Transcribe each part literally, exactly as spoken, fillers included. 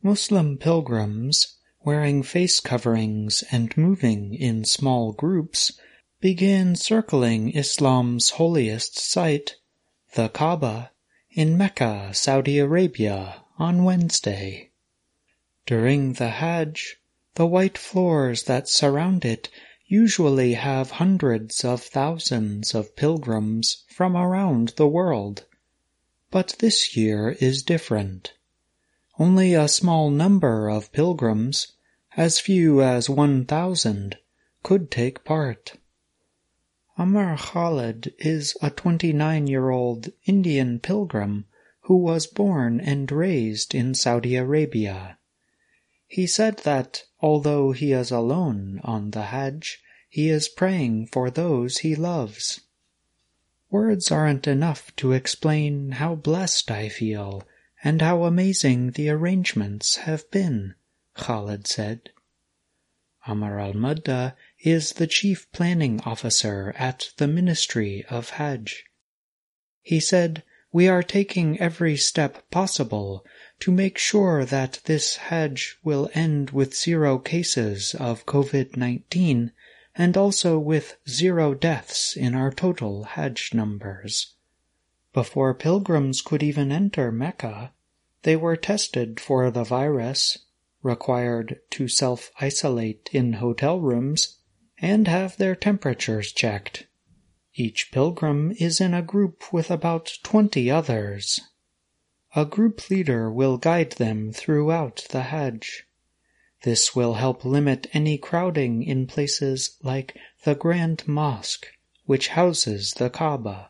Muslim pilgrims, wearing face coverings and moving in small groups, began circling Islam's holiest site, the Kaaba, in Mecca, Saudi Arabia, on Wednesday. During the Hajj, the white floors that surround it usually have hundreds of thousands of pilgrims from around the world. But this year is different. Only a small number of pilgrims, as few as one thousand, could take part. Amar Khalid is a twenty-nine-year-old Indian pilgrim who was born and raised in Saudi Arabia. He said that, although he is alone on the Hajj, he is praying for those he loves. Words aren't enough to explain how blessed I feel and how amazing the arrangements have been, Khalid said. Amar al-Mudda is the chief planning officer at the Ministry of Hajj. He said, "We are taking every step possible to make sure that this Hajj will end with zero cases of COVID nineteen and also with zero deaths in our total Hajj numbers." Before pilgrims could even enter Mecca, they were tested for the virus, required to self-isolate in hotel rooms, and have their temperatures checked. Each pilgrim is in a group with about twenty others. A group leader will guide them throughout the Hajj. This will help limit any crowding in places like the Grand Mosque, which houses the Kaaba.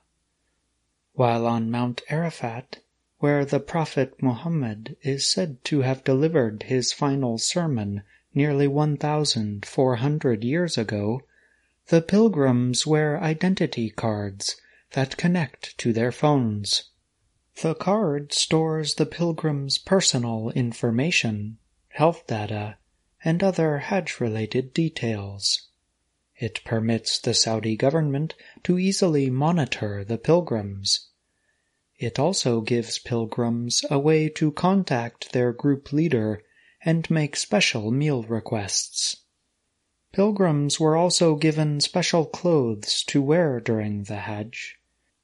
While on Mount Arafat, where the Prophet Muhammad is said to have delivered his final sermon nearly one thousand four hundred years ago, the pilgrims wear identity cards that connect to their phones. The card stores the pilgrim's personal information, health data, and other Hajj-related details. It permits the Saudi government to easily monitor the pilgrims. It also gives pilgrims a way to contact their group leader and make special meal requests. Pilgrims were also given special clothes to wear during the Hajj.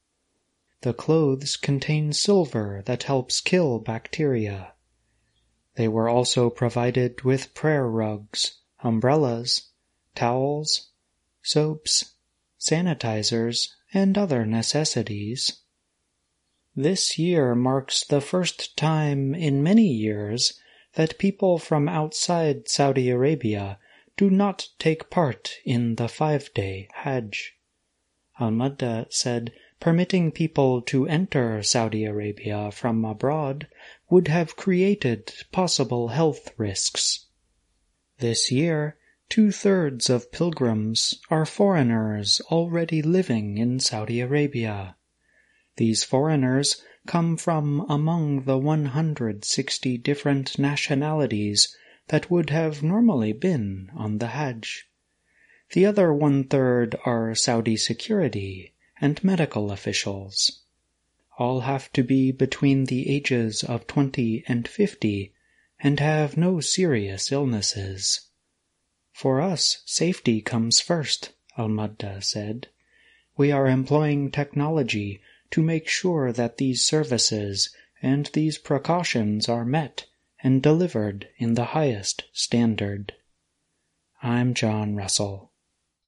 The clothes contain silver that helps kill bacteria. They were also provided with prayer rugs, umbrellas, towels, soaps, sanitizers, and other necessities. This year marks the first time in many years that people from outside Saudi Arabia do not take part in the five-day Hajj. Al-Mudda said permitting people to enter Saudi Arabia from abroad would have created possible health risks. This year, two-thirds of pilgrims are foreigners already living in Saudi Arabia. These foreigners come from among the one hundred sixty different nationalities that would have normally been on the Hajj. The other one-third are Saudi security and medical officials. All have to be between the ages of twenty and fifty and have no serious illnesses. For us, safety comes first, Al-Mudda said. We are employing technology to make sure that these services and these precautions are met and delivered in the highest standard. I'm John Russell.